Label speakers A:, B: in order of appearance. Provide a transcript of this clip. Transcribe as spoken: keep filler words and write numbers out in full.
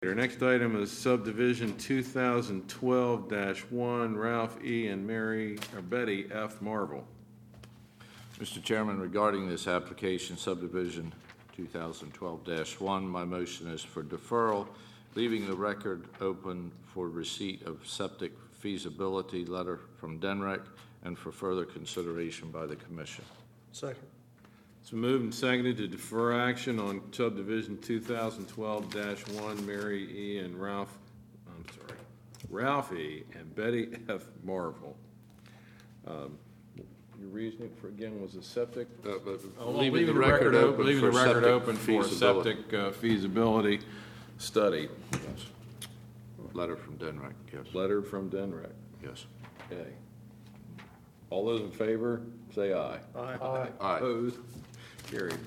A: Our next item is subdivision two thousand twelve dash one, Ralph E. and Mary, or Betty F. Marvel.
B: Mister Chairman, regarding this application, subdivision two thousand twelve dash one, my motion is for deferral, leaving the record open for receipt of septic feasibility letter from D N R E C and for further consideration by the Commission.
C: Second.
A: It's been moved and seconded to defer action on subdivision two thousand twelve dash one, Mary E. and Ralph, I'm sorry, Ralph E. and Betty F. Marvel. Um, Your reasoning for, again, was a septic?
B: Uh, but
A: Oh,
B: leaving the record open
A: Leaving
B: for
A: the record
B: septic
A: open for a
B: feasibility.
A: septic uh, feasibility study.
B: Yes. Letter from D N R E C, yes.
A: Letter from D N R E C.
B: Yes.
A: Okay. All those in favor, say aye.
C: Aye.
B: Aye.
A: Opposed? Carried.